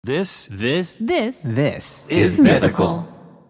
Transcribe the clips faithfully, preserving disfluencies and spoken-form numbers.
This, this, This, This is mythical.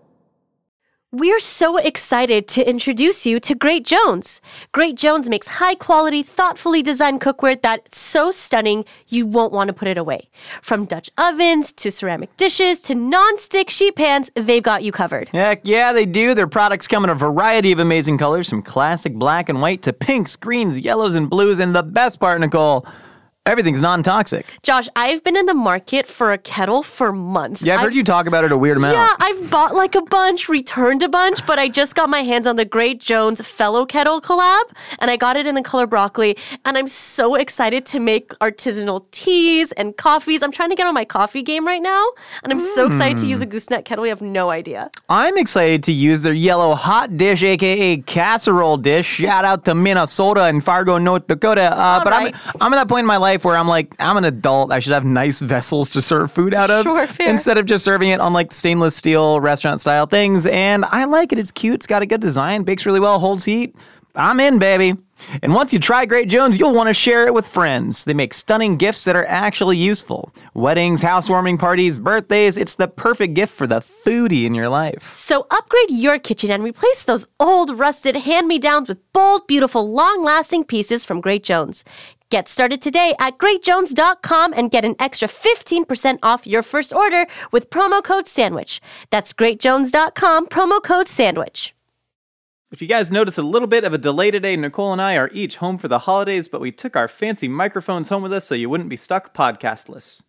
We're so excited to introduce you to Great Jones. Great Jones makes high-quality, thoughtfully designed cookware that's so stunning you won't want to put it away. From Dutch ovens to ceramic dishes to non-stick sheet pans, they've got you covered. Heck yeah, they do. Their products come in a variety of amazing colors, from classic black and white to pinks, greens, yellows, and blues. And the best part, Nicole, everything's non-toxic. Josh, I've been in the market for a kettle for months. Yeah, I've, I've heard you talk about it a weird amount. Yeah, I've bought like a bunch, returned a bunch, but I just got my hands on the Great Jones Fellow Kettle collab, and I got it in the color broccoli, and I'm so excited to make artisanal teas and coffees. I'm trying to get on my coffee game right now, and I'm mm. so excited to use a gooseneck kettle. You have no idea. I'm excited to use their yellow hot dish, aka casserole dish. Shout out to Minnesota and Fargo, North Dakota. Uh, but right. I'm, I'm at that point in my life where I'm like, I'm an adult. I should have nice vessels to serve food out of. Sure, fair. Instead of just serving it on like stainless steel restaurant style things. And I like it. It's cute. It's got a good design. Bakes really well. Holds heat. I'm in, baby. And once you try Great Jones, you'll want to share it with friends. They make stunning gifts that are actually useful. Weddings, housewarming parties, birthdays. It's the perfect gift for the foodie in your life. So upgrade your kitchen and replace those old, rusted hand-me-downs with bold, beautiful, long-lasting pieces from Great Jones. Get started today at great jones dot com and get an extra fifteen percent off your first order with promo code SANDWICH. That's great jones dot com, promo code SANDWICH. If you guys notice a little bit of a delay today, Nicole and I are each home for the holidays, but we took our fancy microphones home with us so you wouldn't be stuck podcastless.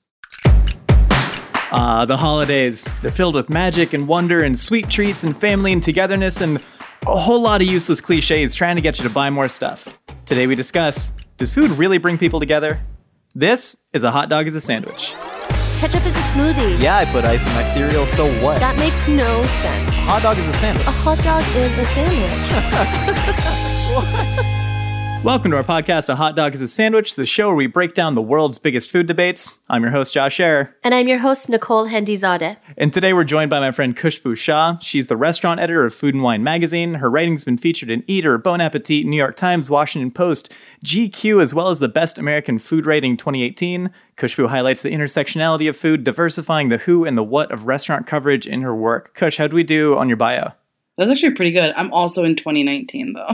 Ah, the holidays. They're filled with magic and wonder and sweet treats and family and togetherness and a whole lot of useless cliches trying to get you to buy more stuff. Today we discuss, does food really bring people together? This is A Hot Dog is a Sandwich. Ketchup is a smoothie. Yeah, I put ice in my cereal, so what? That makes no sense. A hot dog is a sandwich. A hot dog is a sandwich. What? Welcome to our podcast, A Hot Dog is a Sandwich, the show where we break down the world's biggest food debates. I'm your host, Josh Scherer. And I'm your host, Nicole Hendizadeh. And today we're joined by my friend Khushbu Shah. She's the restaurant editor of Food and Wine magazine. Her writing's been featured in Eater, Bon Appetit, New York Times, Washington Post, G Q, as well as the Best American Food Rating twenty eighteen. Khushbu highlights the intersectionality of food, diversifying the who and the what of restaurant coverage in her work. Kush, how'd we do on your bio? That's actually pretty good. I'm also in twenty nineteen, though.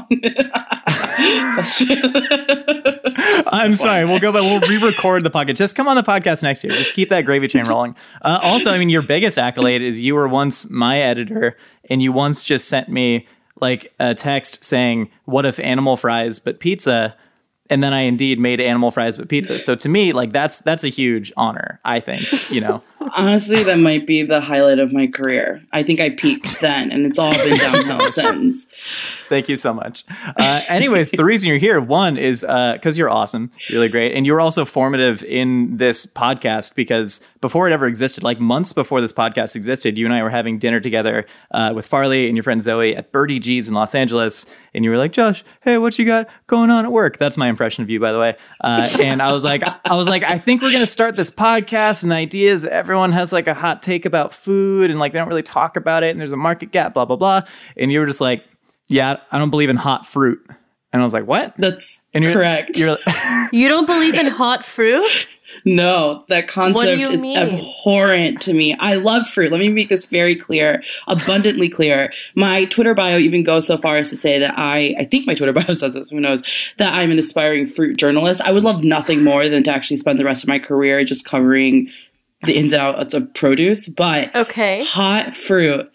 I'm sorry. We'll go back. We'll re-record the podcast. Just come on the podcast next year. Just keep that gravy train rolling. Uh, also, I mean, your biggest accolade is you were once my editor, and you once just sent me like a text saying, "What if animal fries but pizza?" And then I indeed made animal fries but pizza. So to me, like that's that's a huge honor, I think, you know. Honestly, that might be the highlight of my career. I think I peaked then, and it's all been downhill since. Thank you so much. Uh, anyways, the reason you're here, one, is because uh, you're awesome, really great. And you were also formative in this podcast because before it ever existed, like months before this podcast existed, you and I were having dinner together uh, with Farley and your friend Zoe at Birdie G's in Los Angeles. And you were like, Josh, hey, what you got going on at work? That's my impression of you, by the way. Uh, and I was like, I was like, I think we're going to start this podcast. And the idea is everyone has like a hot take about food and like they don't really talk about it. And there's a market gap, blah, blah, blah. And you were just like, yeah, I don't believe in hot fruit. And I was like, what? That's and you're, correct. You're, you don't believe in hot fruit? No, that concept is mean? abhorrent to me. I love fruit. Let me make this very clear, abundantly clear. My Twitter bio even goes so far as to say that I, I think my Twitter bio says this, who knows, that I'm an aspiring fruit journalist. I would love nothing more than to actually spend the rest of my career just covering the ins and outs of produce. But okay. Hot fruit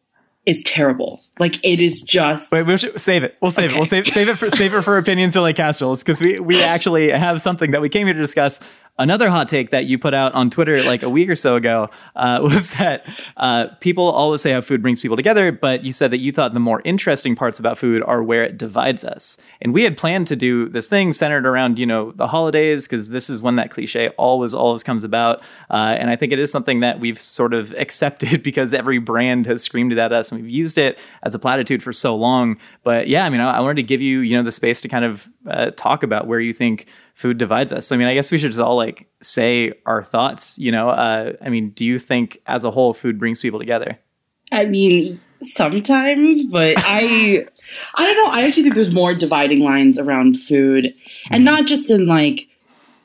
is terrible. Like it is just. Wait, we should save it. We'll save okay. it. We'll save save it for save it for opinions or like castles because we we actually have something that we came here to discuss. Another hot take that you put out on Twitter like a week or so ago uh, was that uh, people always say how food brings people together, but you said that you thought the more interesting parts about food are where it divides us. And we had planned to do this thing centered around, you know, the holidays, because this is when that cliche always, always comes about. Uh, and I think it is something that we've sort of accepted because every brand has screamed it at us and we've used it as a platitude for so long. But yeah, I mean, I, I wanted to give you, you know, the space to kind of uh, talk about where you think food divides us. So, I mean, I guess we should just all like say our thoughts, you know, uh, I mean, do you think as a whole food brings people together? I mean, sometimes, but I, I don't know. I actually think there's more dividing lines around food and not just in like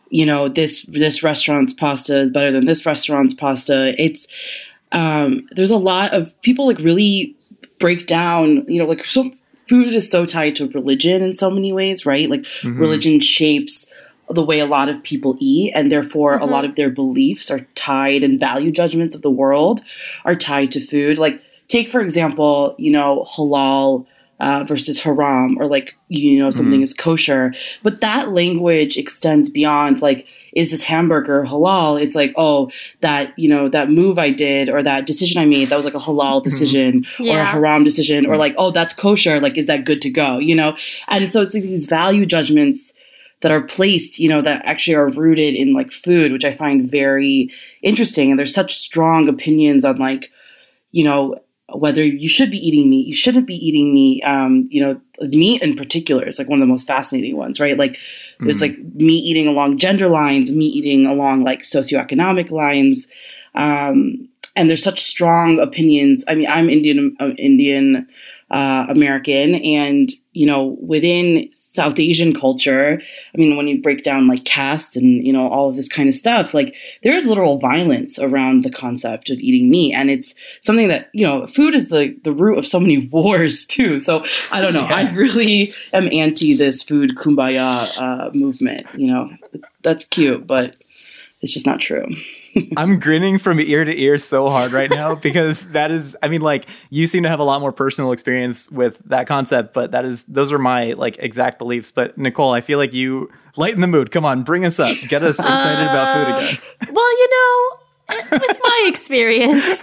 you know, this this restaurant's pasta is better than this restaurant's pasta. It's um, there's a lot of people like really break down, you know, like so food is so tied to religion in so many ways, right? Like mm-hmm. religion shapes the way a lot of people eat, and therefore mm-hmm. a lot of their beliefs are tied, and value judgments of the world are tied to food. Like take, for example, you know, halal Uh, versus haram, or like, you know, something mm. is kosher. But that language extends beyond like, is this hamburger halal? It's like, oh, that, you know, that move I did or that decision I made, that was like a halal decision mm. yeah. or a haram decision, or like, oh, that's kosher. Like, is that good to go? You know? And so it's like these value judgments that are placed, you know, that actually are rooted in like food, which I find very interesting. And there's such strong opinions on like, you know, whether you should be eating meat, you shouldn't be eating meat. Um, you know, meat in particular is like one of the most fascinating ones, right? Like mm-hmm. there's like meat eating along gender lines, meat eating along like socioeconomic lines. Um, and there's such strong opinions. I mean, I'm Indian, uh, Indian uh, American, and, you know, within South Asian culture, I mean, when you break down like caste and, you know, all of this kind of stuff, like there is literal violence around the concept of eating meat. And it's something that, you know, food is the, the root of so many wars too. So I don't know. Yeah. I really am anti this food kumbaya uh, movement. You know, that's cute, but it's just not true. I'm grinning from ear to ear so hard right now because that is, I mean, like you seem to have a lot more personal experience with that concept, but that is, those are my like exact beliefs. But Nicole, I feel like you lighten the mood. Come on, bring us up. Get us excited uh, about food again. Well, you know, with my experience,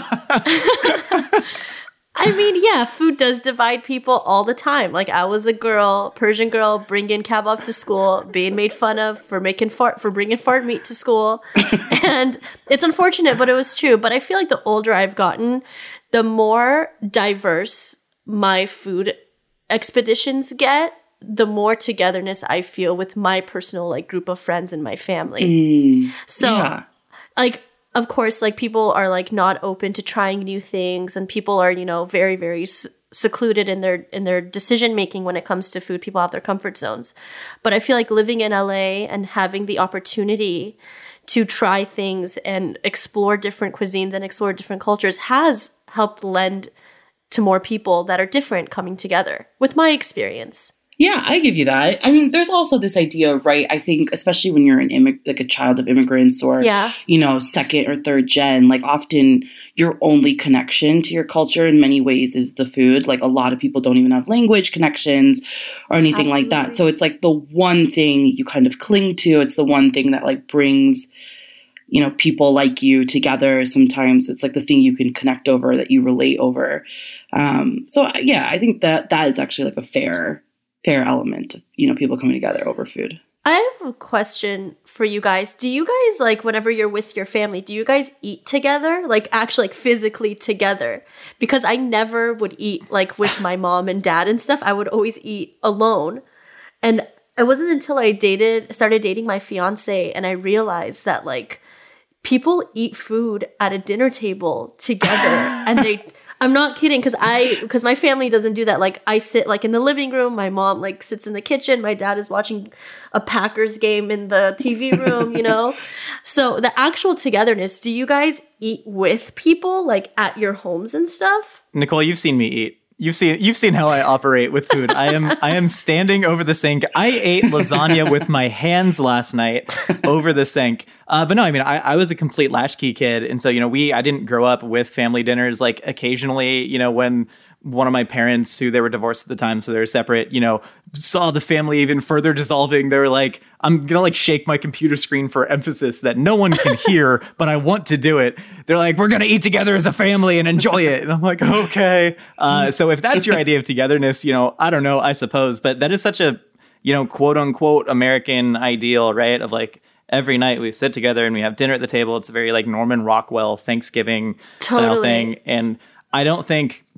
I mean, yeah, food does divide people all the time. Like I was a girl, Persian girl, bringing kebab to school, being made fun of for making fart, for bringing fart meat to school. And it's unfortunate, but it was true. But I feel like the older I've gotten, the more diverse my food expeditions get, the more togetherness I feel with my personal like group of friends and my family. Mm, so yeah. like, of course, like people are like not open to trying new things, and people are, you know, very, very s- secluded in their in their decision making when it comes to food. People have their comfort zones. But I feel like living in L A and having the opportunity to try things and explore different cuisines and explore different cultures has helped lend to more people that are different coming together, with my experience. Yeah, I give you that. I mean, there's also this idea, right? I think, especially when you're an immig- like a child of immigrants or, yeah. you know, second or third gen, like often your only connection to your culture in many ways is the food. Like a lot of people don't even have language connections or anything Absolutely. Like that. So it's like the one thing you kind of cling to. It's the one thing that like brings, you know, people like you together. Sometimes it's like the thing you can connect over, that you relate over. Um, so yeah, I think that that is actually like a fair fair element of, you know, people coming together over food. I have a question for you guys. Do you guys, like, whenever you're with your family, do you guys eat together? Like, actually, like, physically together? Because I never would eat, like, with my mom and dad and stuff. I would always eat alone. And it wasn't until I dated, started dating my fiance, and I realized that, like, people eat food at a dinner table together. And they... I'm not kidding, because I because my family doesn't do that. Like I sit like in the living room, my mom like sits in the kitchen, my dad is watching a Packers game in the T V room, you know. So the actual togetherness, do you guys eat with people like at your homes and stuff? Nicole, you've seen me eat. You've seen you've seen how I operate with food. I am I am standing over the sink. I ate lasagna with my hands last night over the sink. Uh, but no, I mean, I, I was a complete latchkey kid. And so, you know, we I didn't grow up with family dinners. Like occasionally, you know, when one of my parents, who they were divorced at the time, so they were separate, you know, saw the family even further dissolving. They were like, I'm going to like shake my computer screen for emphasis that no one can hear, but I want to do it. They're like, we're going to eat together as a family and enjoy it. And I'm like, okay. Uh, so if that's your idea of togetherness, you know, I don't know, I suppose. But that is such a, you know, quote unquote American ideal, right? Of like, every night we sit together and we have dinner at the table. It's a very like Norman Rockwell Thanksgiving totally. Style thing. And I don't think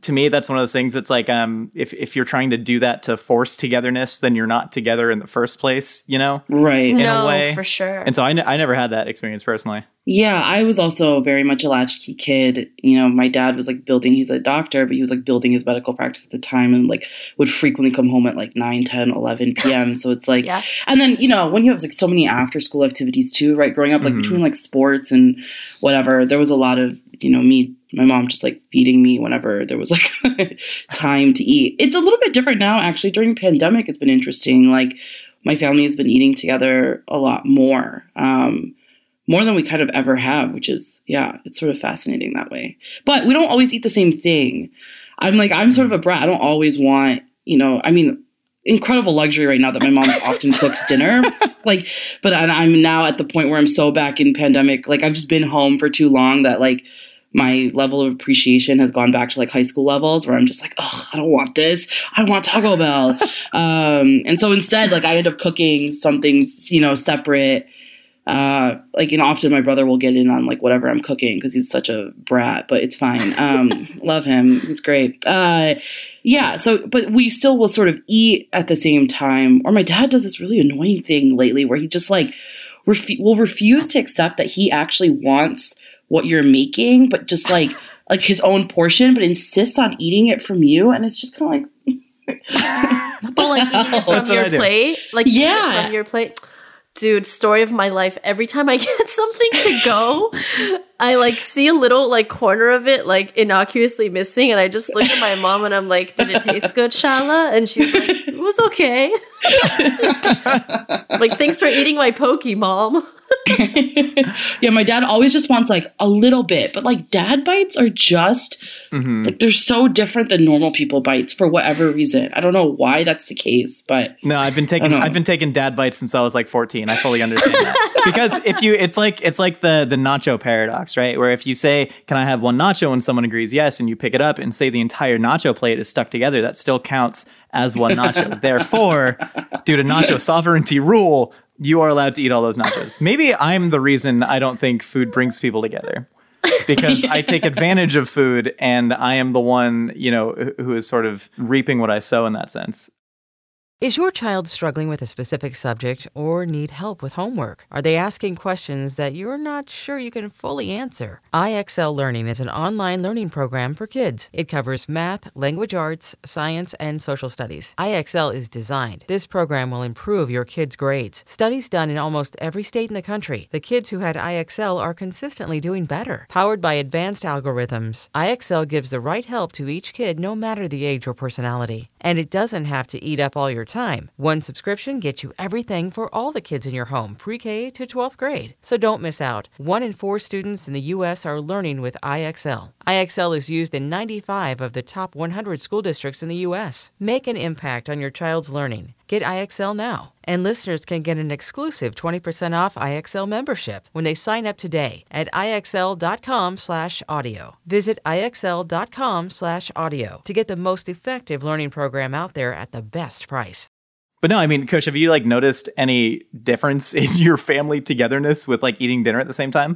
to me, that's one of those things. It's like, um, if, if you're trying to do that to force togetherness, then you're not together in the first place, you know? Right. In no, a way. for sure. And so I, n- I never had that experience personally. Yeah, I was also very much a latchkey kid. You know, my dad was like building, he's a doctor, but he was like building his medical practice at the time and like would frequently come home at like nine, ten, eleven p.m. So it's like, Yeah. And then, you know, when you have like so many after school activities too, right? Growing up, like Mhm. between like sports and whatever, there was a lot of, you know, me, my mom just like feeding me whenever there was like time to eat. It's a little bit different now, actually. During pandemic, it's been interesting. Like my family has been eating together a lot more. Um, More than we kind of ever have, which is, yeah, it's sort of fascinating that way. But we don't always eat the same thing. I'm like, I'm sort of a brat. I don't always want, you know, I mean, incredible luxury right now that my mom often cooks dinner. Like, but I'm now at the point where I'm so back in pandemic. Like, I've just been home for too long that like my level of appreciation has gone back to like high school levels where I'm just like, oh, I don't want this. I want Taco Bell. um, and so instead, like I end up cooking something, you know, separate. Uh, like, and often my brother will get in on like whatever I'm cooking because he's such a brat, but it's fine. Um, love him. He's great. Uh, yeah. So, but we still will sort of eat at the same time. Or my dad does this really annoying thing lately where he just like refu- will refuse to accept that he actually wants what you're making, but just like, like his own portion, but insists on eating it from you. And it's just kind of like, Oh, like eating it from That's what I your do. plate? Like eating it Yeah. from your plate? Dude, story of my life. Every time I get something to go, I like see a little like corner of it like innocuously missing, and I just look at my mom and I'm like, "Did it taste good, Shala?" And she's like, "It was okay." I'm like, thanks for eating my poke, Mom. yeah, my dad always just wants like a little bit, but like dad bites are just Mm-hmm. like they're so different than normal people bites for whatever reason. I don't know why that's the case, but No, I've been taking I know. I've been taking dad bites since I was like fourteen. I fully understand that. Because if you it's like it's like the the nacho paradox, right? Where if you say, "Can I have one nacho?" and someone agrees yes, and you pick it up and say the entire nacho plate is stuck together, that still counts as one nacho. Therefore, due to nacho sovereignty rule, you are allowed to eat all those nachos. Maybe I'm the reason I don't think food brings people together. Because I take advantage of food and I am the one, you know, who- who is sort of reaping what I sow in that sense. Is your child struggling with a specific subject or need help with homework? Are they asking questions that you're not sure you can fully answer? I X L Learning is an online learning program for kids. It covers math, language arts, science, and social studies. I X L is designed. This program will improve your kids' grades. Studies done in almost every state in the country. The kids who had I X L are consistently doing better. Powered by advanced algorithms, I X L gives the right help to each kid no matter the age or personality. And it doesn't have to eat up all your time. One subscription gets you everything for all the kids in your home, pre-K to twelfth grade. So don't miss out. One in four students in the U S are learning with I X L. I X L is used in ninety-five of the top one hundred school districts in the U S. Make an impact on your child's learning. Get I X L now. And listeners can get an exclusive twenty percent off I X L membership when they sign up today at IXL.com slash audio. Visit IXL.com slash audio to get the most effective learning program out there at the best price. But no, I mean, Coach, have you like noticed any difference in your family togetherness with like eating dinner at the same time?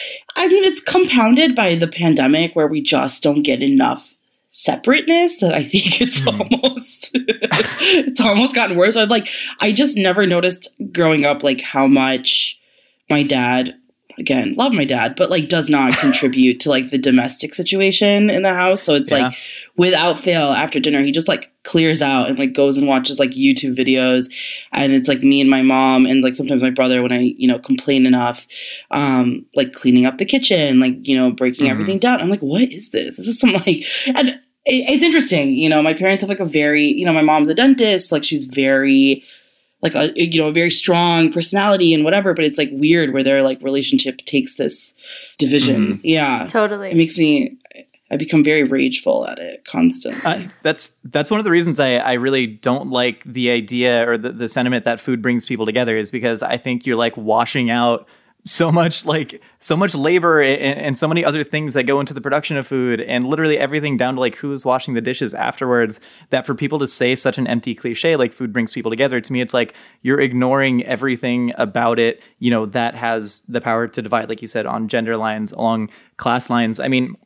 I mean, it's compounded by the pandemic where we just don't get enough separateness that I think it's Mm. almost it's almost gotten worse. I'm like, I just never noticed growing up like how much my dad, again, love my dad, but like does not contribute to like the domestic situation in the house. So it's Yeah. like without fail after dinner, he just like clears out and like goes and watches like YouTube videos. And it's like me and my mom and like sometimes my brother when I, you know, complain enough, um, like cleaning up the kitchen, like, you know, breaking Mhm. everything down. I'm like, what is this? This is some like, and it, it's interesting. You know, my parents have like a very, you know, my mom's a dentist, like she's very, like a, you know, a very strong personality and whatever, but it's like weird where their like relationship takes this division. Yeah. Totally. It makes me, I become very rageful at it constantly. Uh, that's that's one of the reasons I, I really don't like the idea or the, the sentiment that food brings people together is because I think you're like washing out so much like so much labor and, and so many other things that go into the production of food and literally everything down to like who's washing the dishes afterwards, that for people to say such an empty cliche like food brings people together, to me it's like you're ignoring everything about it, you know, that has the power to divide, like you said, on gender lines, along class lines. I mean,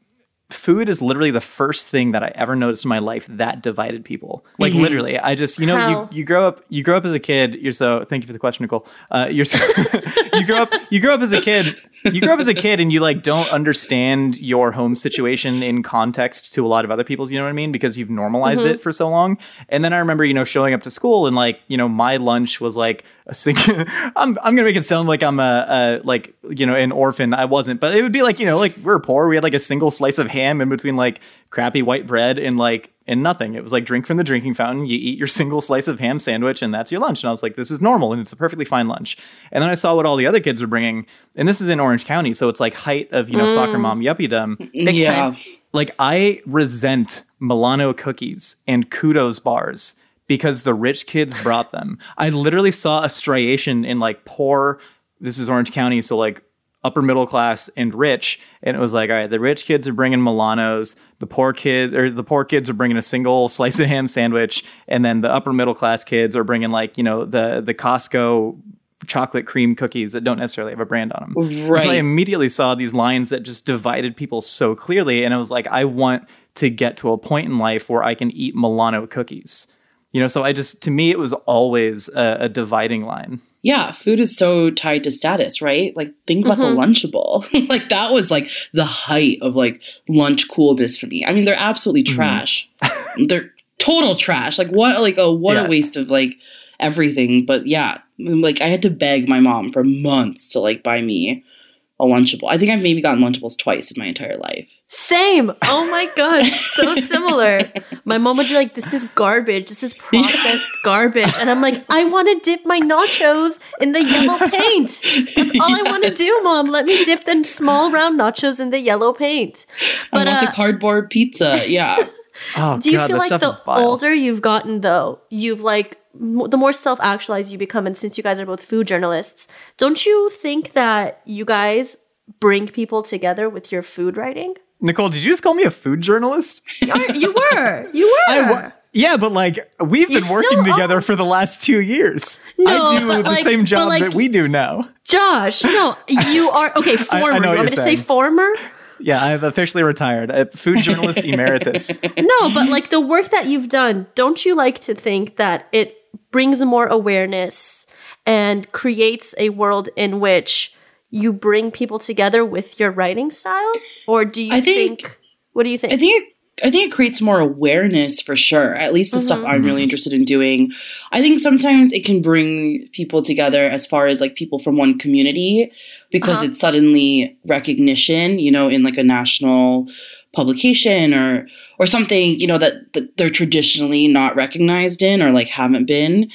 food is literally the first thing that I ever noticed in my life that divided people. Like mm-hmm. literally, I just, you know, How? you, you grow up, you grow up as a kid. You're so, thank you for the question, Nicole. Uh, you're so, you grow up, you grow up as a kid, you grow up as a kid and you like don't understand your home situation in context to a lot of other people's, you know what I mean? Because you've normalized mm-hmm. it for so long. And then I remember, you know, showing up to school and like, you know, my lunch was like a single, I'm, I'm going to make it sound like I'm a, a, like, you know, an orphan. I wasn't, but it would be like, you know, like we're poor. We had like a single slice of ham in between like crappy white bread and like, and nothing. It was like drink from the drinking fountain. You eat your single slice of ham sandwich and that's your lunch. And I was like, this is normal and it's a perfectly fine lunch. And then I saw what all the other kids were bringing. And this is in Orange County. So it's like height of, you know, mm. soccer mom yuppiedom. Big yeah. time. Like I resent Milano cookies and Kudos bars because the rich kids brought them. I literally saw a striation in like poor, this is Orange County. So like upper middle class and rich. And it was like, all right, the rich kids are bringing Milanos. The poor kid or the poor kids are bringing a single slice of ham sandwich. And then the upper middle class kids are bringing like, you know, the, the Costco chocolate cream cookies that don't necessarily have a brand on them. Right. So I immediately saw these lines that just divided people so clearly. And I was like, I want to get to a point in life where I can eat Milano cookies. You know, so I just, to me, it was always a, a dividing line. Yeah, food is so tied to status, right? Like, think about mm-hmm. the Lunchable. Like, that was, like, the height of, like, lunch coolness for me. I mean, they're absolutely trash. Mm-hmm. They're total trash. Like, what, like, a, what yeah. a waste of, like, everything. But, yeah, like, I had to beg my mom for months to, like, buy me a Lunchable. I think I've maybe gotten Lunchables twice in my entire life. Same. Oh my gosh, so similar. My mom would be like, this is garbage. This is processed garbage. And I'm like, I want to dip my nachos in the yellow paint. That's all yes. I want to do, Mom. Let me dip the small round nachos in the yellow paint. But, I want uh, the cardboard pizza. Yeah. Oh, do you God, feel like the older you've gotten, though, you've like, m- the more self-actualized you become, and since you guys are both food journalists, don't you think that you guys bring people together with your food writing? Nicole, did you just call me a food journalist? You were. You were. I wa- yeah, but like we've you been working together are. for the last two years. No, I do the like, same job like, that we do now. Josh, no, you are okay. Former. I, I know you want me to say former? Yeah, I've officially retired. A food journalist emeritus. No, but like the work that you've done, don't you like to think that it brings more awareness and creates a world in which you bring people together with your writing styles? Or do you I think, think what do you think? I think it, I think it creates more awareness for sure. At least the mm-hmm. stuff I'm really interested in doing. I think sometimes it can bring people together as far as like people from one community because uh-huh. it's suddenly recognition, you know, in like a national publication or or something, you know, that, that they're traditionally not recognized in or like haven't been.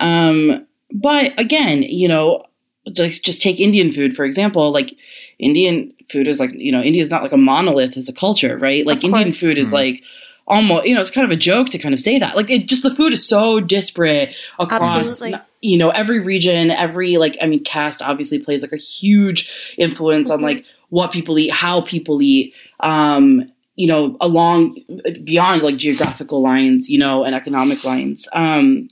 Um, but again, you know, Just, just take Indian food, for example. Like Indian food is like, you know, India is not like a monolith as a culture, right? Like Indian food is like almost, you know, it's kind of a joke to kind of say that. Like it just, the food is so disparate across, Absolutely. you know, every region, every like, I mean, caste obviously plays like a huge influence mm-hmm. on like what people eat, how people eat, um, you know, along, beyond like geographical lines, you know, and economic lines. Um,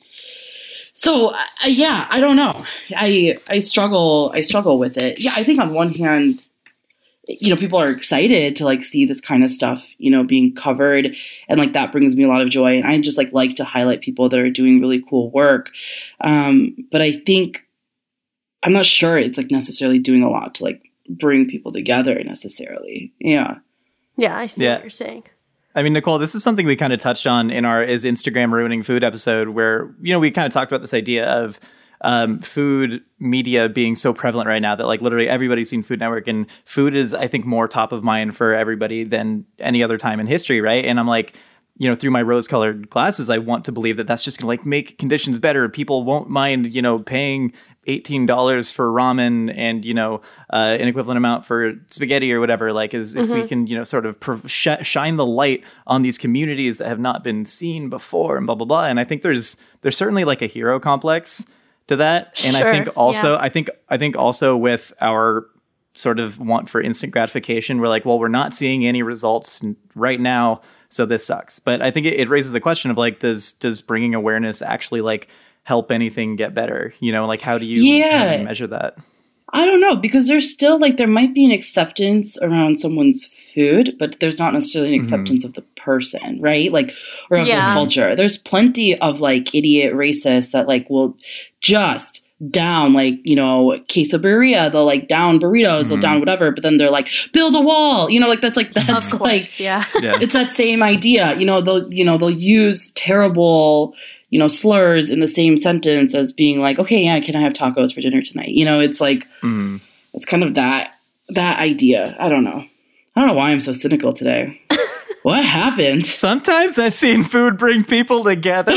So, uh, yeah, I don't know. I I struggle I struggle with it. Yeah, I think on one hand, you know, people are excited to like see this kind of stuff, you know, being covered. And like that brings me a lot of joy. And I just like like to highlight people that are doing really cool work. Um, but I think I'm not sure it's like necessarily doing a lot to like bring people together necessarily. Yeah. Yeah, I see yeah. what you're saying. I mean, Nicole, this is something we kind of touched on in our Is Instagram Ruining Food episode where, you know, we kind of talked about this idea of um, food media being so prevalent right now that like literally everybody's seen Food Network and food is, I think, more top of mind for everybody than any other time in history. Right. And I'm like, you know, through my rose colored glasses, I want to believe that that's just going to like make conditions better. People won't mind, you know, paying eighteen dollars for ramen and, you know, uh, an equivalent amount for spaghetti or whatever, like is if mm-hmm. we can, you know, sort of prov- sh- shine the light on these communities that have not been seen before and blah, blah, blah. And I think there's, there's certainly like a hero complex to that. And sure, I think also, yeah. I think, I think also with our sort of want for instant gratification, we're like, well, we're not seeing any results right now. So this sucks. But I think it, it raises the question of like, does, does bringing awareness actually like help anything get better? You know, like how do you, yeah. how do you measure that? I don't know, because there's still like there might be an acceptance around someone's food, but there's not necessarily an acceptance mm-hmm. of the person, right? Like, or of yeah. the culture. There's plenty of like idiot racists that like will just down like, you know, quesadilla, they'll like down burritos, mm-hmm. they'll down whatever, but then they're like, build a wall, you know, like that's like that's of course, like yeah. yeah. It's that same idea, you know, they'll you know they'll use terrible, you know, slurs in the same sentence as being like, okay, yeah, can I have tacos for dinner tonight? You know, it's like mm. it's kind of that that idea. I don't know. I don't know why I'm so cynical today. What happened? Sometimes I've seen food bring people together.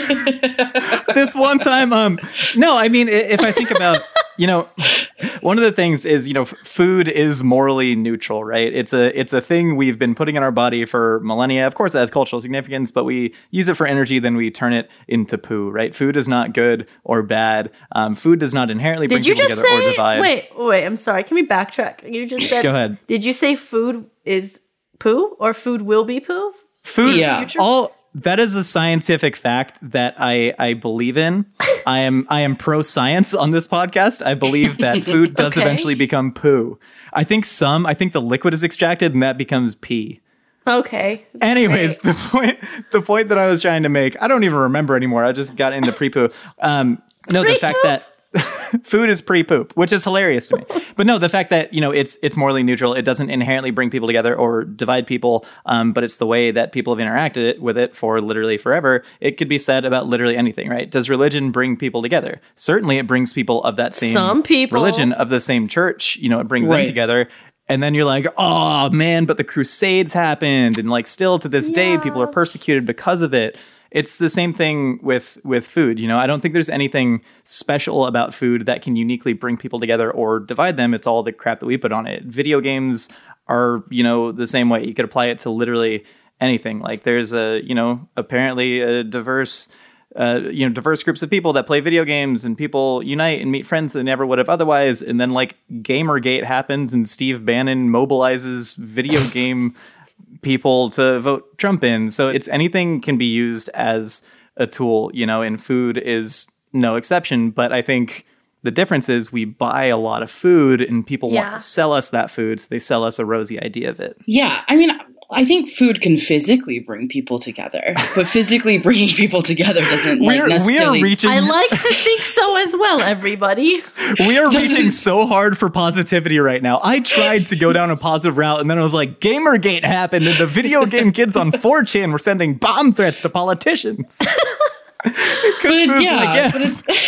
This one time, um, no, I mean, if I think about, you know, one of the things is, you know, f- food is morally neutral, right? It's a it's a thing we've been putting in our body for millennia. Of course, it has cultural significance, but we use it for energy, then we turn it into poo, right? Food is not good or bad. Um, food does not inherently bring did you people just together say, or divide. Wait, wait, I'm sorry. Can we backtrack? You just said. Go ahead. Did you say food is poo or food will be poo? Food yeah. is all. That is a scientific fact that I, I believe in. I am I am pro science on this podcast. I believe that food does okay. eventually become poo. I think some. I think the liquid is extracted and that becomes pee. Okay. Anyways, great. the point the point that I was trying to make, I don't even remember anymore. I just got into pre poo. Um, no, pre-poop? the fact that. Food is pre-poop, which is hilarious to me. But no, the fact that, you know, it's it's morally neutral, it doesn't inherently bring people together or divide people, um, but it's the way that people have interacted with it for literally forever. It could be said about literally anything, right? Does religion bring people together? Certainly it brings people of that same Some people. religion, of the same church, you know, it brings right. them together. And then you're like, oh man, but the Crusades happened. And like still to this yeah. day, people are persecuted because of it. It's the same thing with, with food. You know, I don't think there's anything special about food that can uniquely bring people together or divide them. It's all the crap that we put on it. Video games are, you know, the same way. You could apply it to literally anything. Like there's a, you know, apparently a diverse, uh, you know, diverse groups of people that play video games and people unite and meet friends they never would have otherwise. And then like Gamergate happens and Steve Bannon mobilizes video game people to vote Trump in. So it's anything can be used as a tool, you know, and food is no exception. But I think the difference is we buy a lot of food and people yeah. want to sell us that food. So they sell us a rosy idea of it. Yeah. I mean, I think food can physically bring people together, but physically bringing people together doesn't like We're, necessarily. We are reaching. I like to think so as well, everybody. We are reaching so hard for positivity right now. I tried to go down a positive route, and then I was like, Gamergate happened, and the video game kids on four chan were sending bomb threats to politicians. But yeah, like, yeah. But,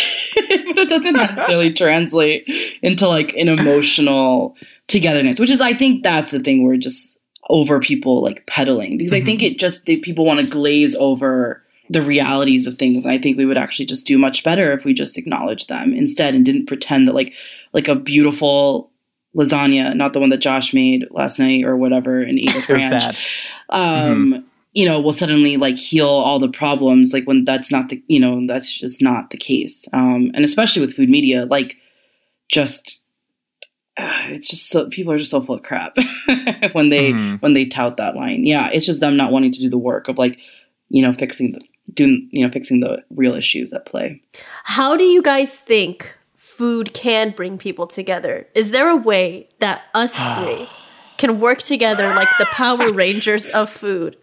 but it doesn't necessarily translate into like an emotional togetherness, which is, I think, that's the thing we're just. Over people like peddling, because mm-hmm. I think it just they, people want to glaze over the realities of things. And I think we would actually just do much better if we just acknowledged them instead and didn't pretend that like like a beautiful lasagna, not the one that Josh made last night or whatever in Edith Ranch, bad. Um, mm-hmm. you know, will suddenly like heal all the problems. Like when that's not the you know that's just not the case. Um, and especially with food media, like just. Uh, it's just so people are just so full of crap when they mm. when they tout that line. Yeah, it's just them not wanting to do the work of like, you know, fixing the doing you know fixing the real issues at play. How do you guys think food can bring people together? Is there a way that us three can work together like the Power Rangers of food?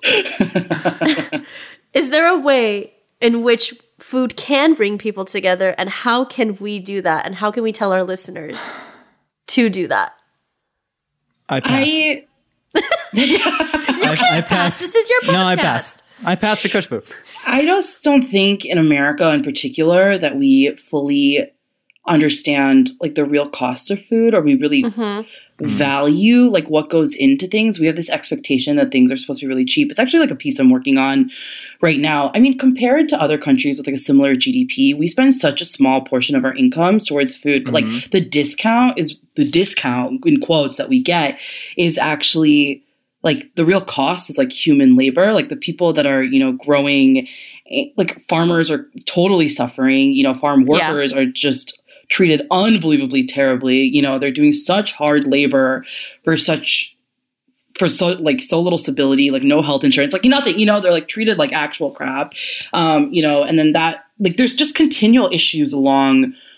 Is there a way in which food can bring people together, and how can we do that? And how can we tell our listeners to do that? I pass. I, you I, can't I pass. pass. This is your podcast. No, I passed. I passed to Kushbu. I just don't think in America in particular that we fully understand like the real cost of food, or we really mm-hmm. value like what goes into things. We have this expectation that things are supposed to be really cheap. It's actually like a piece I'm working on right now. I mean, compared to other countries with like a similar G D P, we spend such a small portion of our incomes towards food. But mm-hmm. like the discount is the discount in quotes that we get is actually like the real cost is like human labor. Like the people that are, you know, growing, like farmers are totally suffering. You know, farm workers yeah. are just treated unbelievably terribly. You know, they're doing such hard labor for such for so like so little stability, like no health insurance, like nothing, you know, they're like treated like actual crap. Um, you know, and then that like there's just continual issues along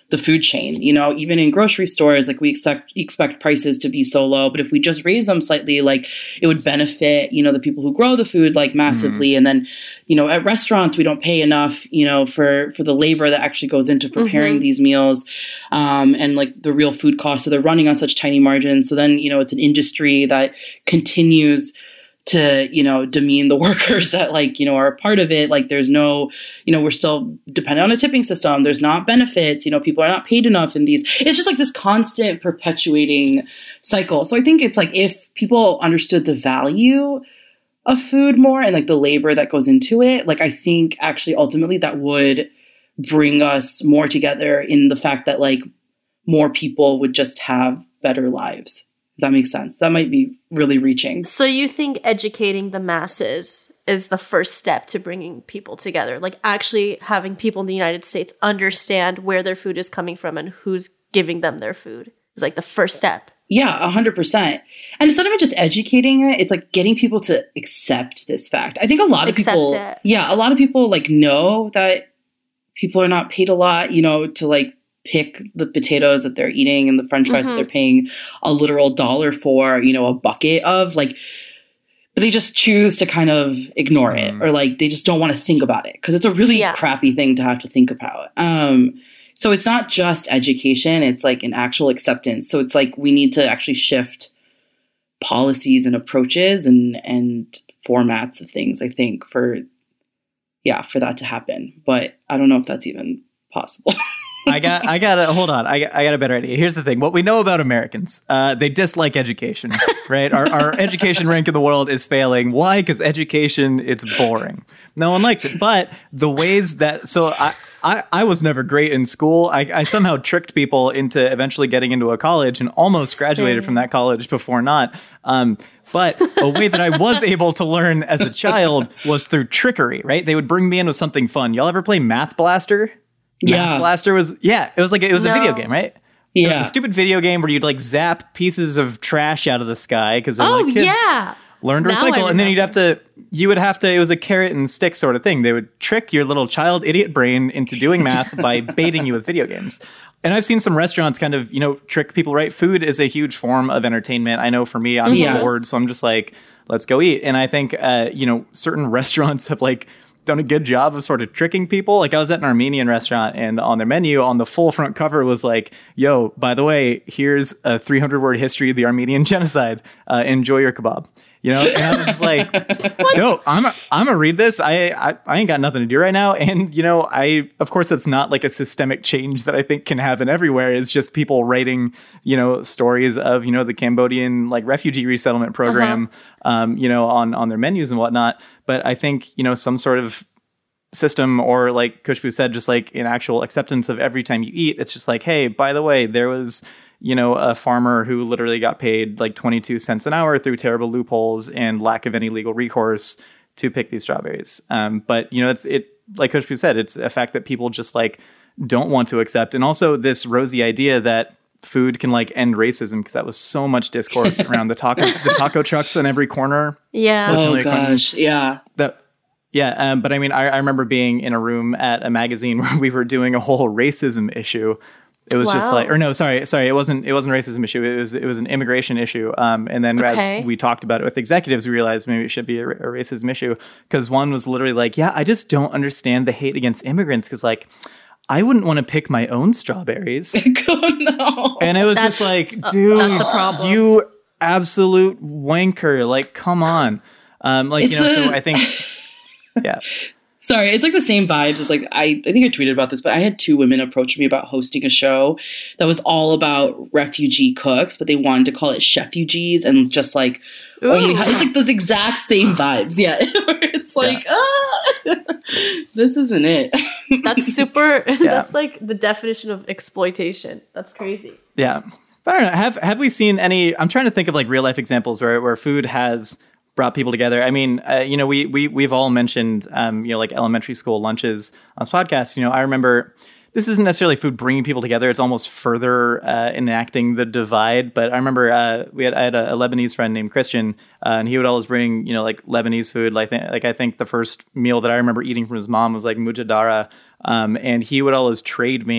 the food chain. You know, even in grocery stores, like we expect expect prices to be so low, but if we just raise them slightly, like it would benefit, you know, the people who grow the food like massively. Mm. And then, you know, at restaurants, we don't pay enough, you know, for, for the labor that actually goes into preparing mm-hmm. these meals, um, and like the real food costs. So they're running on such tiny margins. So then, you know, it's an industry that continues to, you know, demean the workers that like, you know, are a part of it. Like there's no, you know, we're still dependent on a tipping system. There's not benefits, you know, people are not paid enough in these. It's just like this constant perpetuating cycle. So I think it's like if people understood the value of food more and like the labor that goes into it, like I think actually ultimately that would bring us more together in the fact that like more people would just have better lives. That makes sense. That might be really reaching. So you think educating the masses is the first step to bringing people together? Like actually having people in the United States understand where their food is coming from and who's giving them their food is like the first step. Yeah, a hundred percent. And it's not even just educating it. It's like getting people to accept this fact. I think a lot of accept people, it. yeah, a lot of people like know that people are not paid a lot, you know, to like pick the potatoes that they're eating and the french fries mm-hmm. that they're paying a literal dollar for, you know, a bucket of like, but they just choose to kind of ignore it or like they just don't want to think about it because it's a really yeah. crappy thing to have to think about. Um, so it's not just education, it's like an actual acceptance. So it's like we need to actually shift policies and approaches and, and formats of things, I think, for, yeah, for that to happen. But I don't know if that's even possible. I got, I got to, hold on. I got, I got a better idea. Here's the thing. What we know about Americans, uh, they dislike education, right? Our, our education rank in the world is failing. Why? Because education, it's boring. No one likes it. But the ways that, so I, I, I was never great in school. I, I somehow tricked people into eventually getting into a college and almost graduated Same. from that college before not. Um, But a way that I was able to learn as a child was through trickery, right? They would bring me in with something fun. Y'all ever play Math Blaster? Yeah. Math Blaster was, yeah, it was like, it was no. a video game, right? Yeah. It was a stupid video game where you'd like zap pieces of trash out of the sky because oh, like kids yeah. learn to now recycle. And then you'd have to, you would have to, it was a carrot and stick sort of thing. They would trick your little child idiot brain into doing math by baiting you with video games. And I've seen some restaurants kind of, you know, trick people, right? Food is a huge form of entertainment. I know for me, I'm yes. bored, so I'm just like, let's go eat. And I think, uh, you know, certain restaurants have like done a good job of sort of tricking people. Like I was at an Armenian restaurant and on their menu on the full front cover was like, yo, by the way, here's a three hundred word history of the Armenian genocide. Uh, enjoy your kebab. You know, and I was just like, dope, I'm a, I'm gonna read this. I, I I ain't got nothing to do right now. And, you know, I, of course, it's not like a systemic change that I think can happen everywhere. It's just people writing, you know, stories of, you know, the Cambodian like refugee resettlement program, uh-huh. um, you know, on, on their menus and whatnot. But I think, you know, some sort of system or like Khushbu said, just like an actual acceptance of every time you eat, it's just like, hey, by the way, there was, you know, a farmer who literally got paid like twenty-two cents an hour through terrible loopholes and lack of any legal recourse to pick these strawberries. Um, but, you know, it's it like Khushbu said, it's a fact that people just like don't want to accept. And also this rosy idea that food can like end racism, because that was so much discourse around the taco the taco trucks on every corner. Yeah. Oh gosh. Corner. Yeah. That yeah. Um, but I mean, I, I remember being in a room at a magazine where we were doing a whole racism issue. It was wow. just like, or no, sorry, sorry. It wasn't, it wasn't a racism issue. It was, it was an immigration issue. Um, and then okay. as we talked about it with executives, we realized maybe it should be a, a racism issue, because one was literally like, yeah, I just don't understand the hate against immigrants. Cause like, I wouldn't want to pick my own strawberries. Oh, no. And it was that's, just like, dude, uh, that's a problem. You absolute wanker. Like, come on. Um, like, it's you know, a- so I think, yeah. Sorry, it's like the same vibes as like, I, I think I tweeted about this, but I had two women approach me about hosting a show that was all about refugee cooks, but they wanted to call it Chefugees and just like, only, it's like those exact same vibes. Yeah. It's like, yeah. ah, this isn't it. That's super, yeah. That's like the definition of exploitation. That's crazy. Yeah. But I don't know, have, have we seen any, I'm trying to think of like real life examples where, where food has brought people together. I mean, uh, you know, we, we, we've all mentioned, um, you know, like elementary school lunches on this podcast. You know, I remember this isn't necessarily food bringing people together. It's almost further uh, enacting the divide. But I remember uh, we had, I had a, a Lebanese friend named Christian, uh, and he would always bring, you know, like Lebanese food. Like, like I think the first meal that I remember eating from his mom was like mujadara. Um, and he would always trade me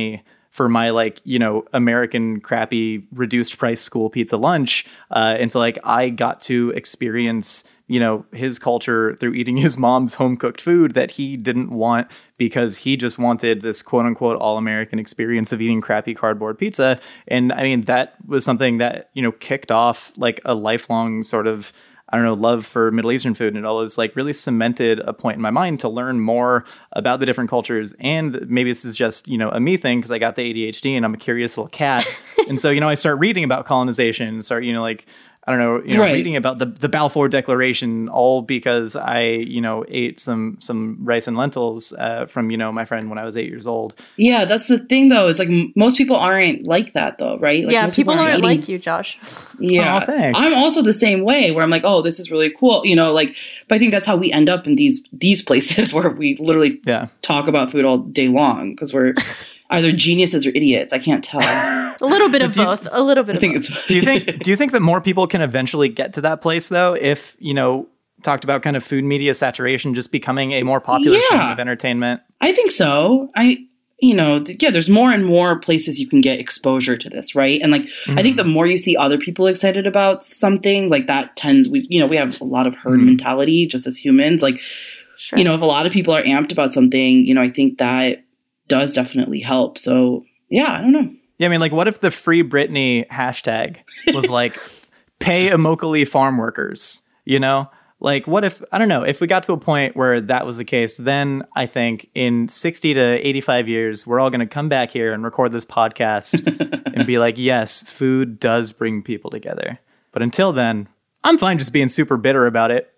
for my like, you know, American crappy reduced price school pizza lunch. Uh, and so like I got to experience, you know, his culture through eating his mom's home cooked food that he didn't want because he just wanted this quote unquote all American experience of eating crappy cardboard pizza. And I mean, that was something that, you know, kicked off like a lifelong sort of, I don't know, love for Middle Eastern food. And it always like really cemented a point in my mind to learn more about the different cultures. And maybe this is just, you know, a me thing because I got the A D H D and I'm a curious little cat. And so, you know, I start reading about colonization, start, you know, like, I don't know, you know, right. reading about the, the Balfour Declaration, all because I, you know, ate some some rice and lentils uh, from, you know, my friend when I was eight years old. Yeah, that's the thing, though. It's like m- most people aren't like that, though, right? Like, yeah, people, people aren't, aren't eating... like you, Josh. Yeah, oh, thanks. I'm also the same way where I'm like, oh, this is really cool, you know, like, but I think that's how we end up in these these places where we literally yeah. talk about food all day long because we're either geniuses or idiots. I can't tell. A little bit of both. You, a little bit I of think both. It's, do you think? Do you think that more people can eventually get to that place, though? If you know, talked about kind of food media saturation just becoming a more popular yeah. form of entertainment. I think so. I, you know, th- yeah. There's more and more places you can get exposure to this, right? And like, mm-hmm. I think the more you see other people excited about something, like that tends. We, you know, we have a lot of herd mm-hmm. mentality just as humans. Like, sure. you know, if a lot of people are amped about something, you know, I think that does definitely help. So. Yeah, I don't know. Yeah, I mean, like, what if the Free Britney hashtag was like, pay Immokalee farm workers, you know? Like, what if, I don't know, if we got to a point where that was the case, then I think in sixty to eighty-five years, we're all going to come back here and record this podcast and be like, yes, food does bring people together. But until then, I'm fine just being super bitter about it.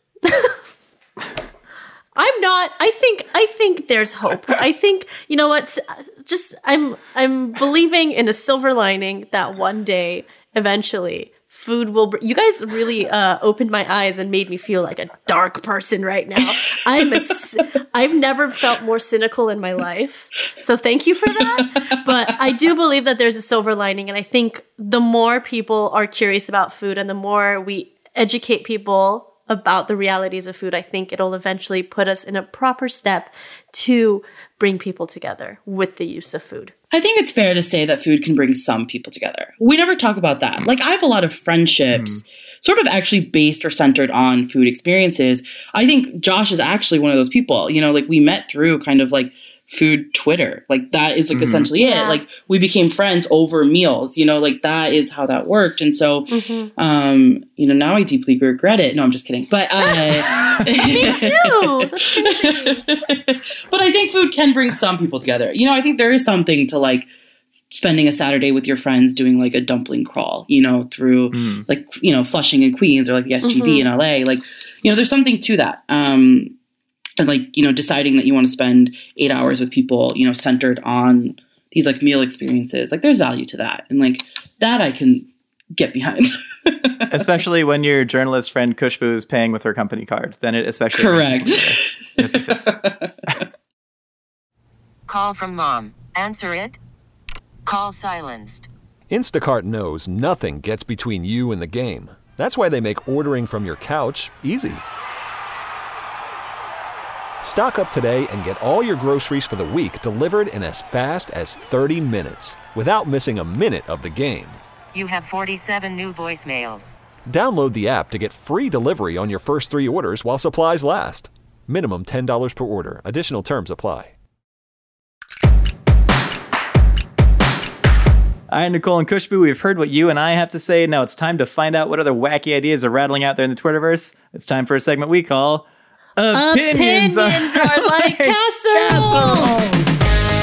I'm not. I think. I think there's hope. I think you know what. Just I'm. I'm believing in a silver lining that one day, eventually, food will. Br- you guys really uh, opened my eyes and made me feel like a dark person right now. I'm. A, I've never felt more cynical in my life. So thank you for that. But I do believe that there's a silver lining, and I think the more people are curious about food, and the more we educate people about the realities of food, I think it'll eventually put us in a proper step to bring people together with the use of food. I think it's fair to say that food can bring some people together. We never talk about that. Like, I have a lot of friendships mm. sort of actually based or centered on food experiences. I think Josh is actually one of those people, you know, like we met through kind of like food Twitter. Like that is like mm-hmm. essentially yeah. it. Like we became friends over meals, you know, like that is how that worked. And so, mm-hmm. um, you know, now I deeply regret it. No, I'm just kidding. But uh, me too. That's crazy. But I think food can bring some people together. You know, I think there is something to like spending a Saturday with your friends doing like a dumpling crawl, you know, through mm. like, you know, Flushing and Queens or like the S G V mm-hmm. in L A. Like, you know, there's something to that. Um, And like, you know, deciding that you want to spend eight hours with people, you know, centered on these like meal experiences, like there's value to that. And like that I can get behind. Especially when your journalist friend Kushbu is paying with her company card. Then it especially. Correct. Yes, yes, yes. Call from mom. Answer it. Call silenced. Instacart knows nothing gets between you and the game. That's why they make ordering from your couch easy. Stock up today and get all your groceries for the week delivered in as fast as thirty minutes without missing a minute of the game. You have forty-seven new voicemails. Download the app to get free delivery on your first three orders while supplies last. Minimum ten dollars per order. Additional terms apply. All right, Nicole and Kushbu, we've heard what you and I have to say. Now it's time to find out what other wacky ideas are rattling out there in the Twitterverse. It's time for a segment we call Opinions, Opinions are, are like casseroles. casseroles.